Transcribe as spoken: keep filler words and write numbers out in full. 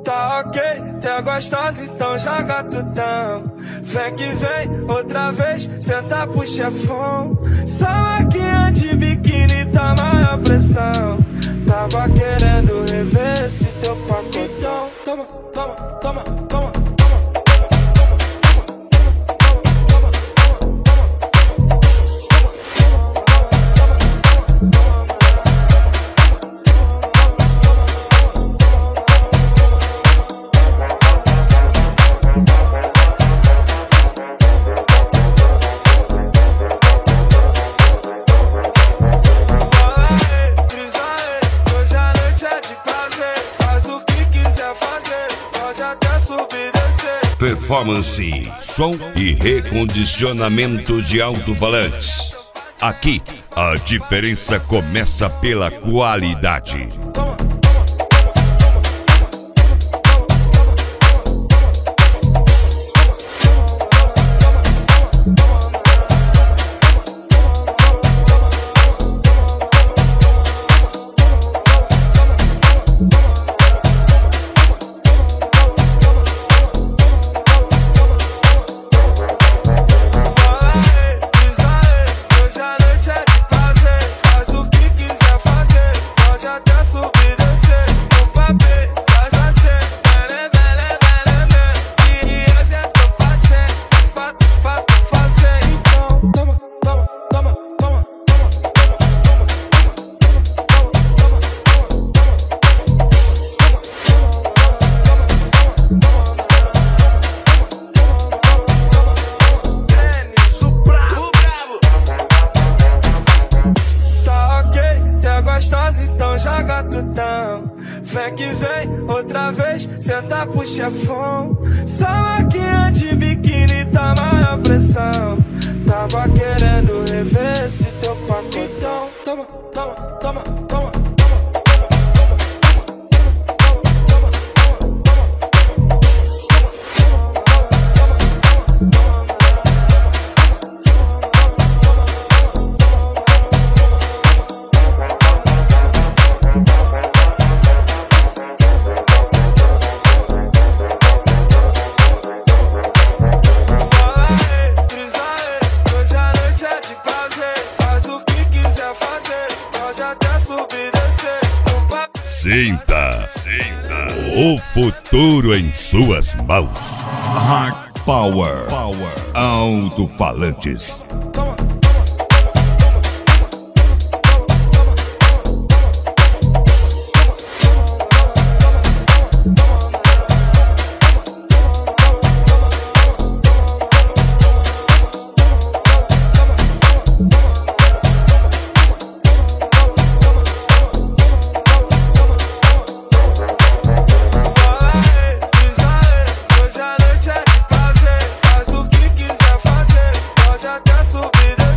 Tá ok, tá gostosa, então joga tutão. Vem que vem, outra vez, senta pro chefão. Só aqui de biquíni tá maior pressão. Tava querendo rever esse teu pacotão. Toma, toma, toma, toma. Performance, som e recondicionamento de alto-falantes. Aqui, a diferença começa pela qualidade. Então joga tutão. Vem que vem, outra vez, senta pro chefão. Só aqui de biquíni tá maior pressão. Tava querendo rever esse teu pacotão. Toma, toma, toma, toma. Sinta, sinta o futuro em suas mãos. Hard Power, Power. Alto-falantes. Hoje a noite é de prazer, faz o que quiser fazer, pode até subir.